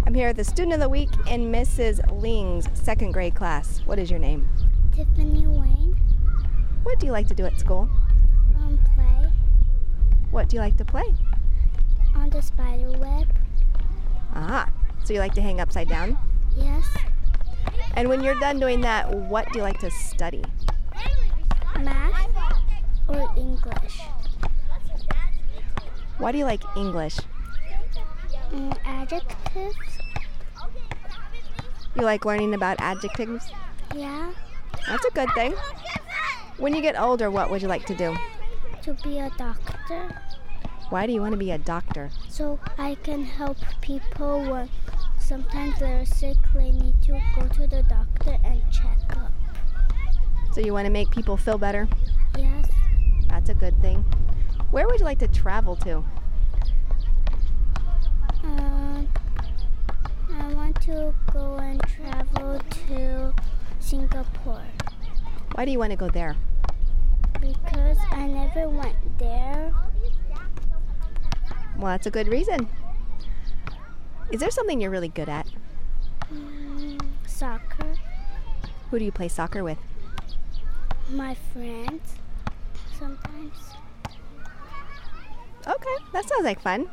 I'm here with the student of the week in Mrs. Ling's second grade class. What is your name? Tiffany Wayne. What do you like to do at school? Play What do you like to play? on the spider web. Ah, so you like to hang upside down? Yes. And when you're done doing that, what do you like to study? Math or English. Why do you like English? Adjectives. You like learning about adjectives? Yeah. That's a good thing. When you get older, what would you like to do? To be a doctor. Why do you want to be a doctor? So I can help people when sometimes they're sick, they need to go to the doctor and check up. So you want to make people feel better? Yes. That's a good thing. Where would you like to travel to? I want to go and travel to Singapore Why do you want to go there? because I never went there. Well, that's a good reason. Is there something you're really good at? Soccer. Who do you play soccer with? My friends. Sometimes. Okay, that sounds like fun.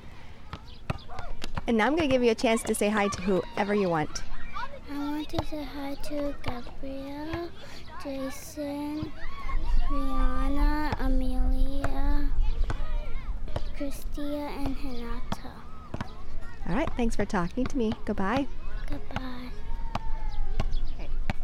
And now I'm going to give you a chance to say hi to whoever you want. I want to say hi to Gabrielle, Jason, Rihanna, Amelia, Christia, and Hinata. All right, thanks for talking to me. Goodbye. Goodbye.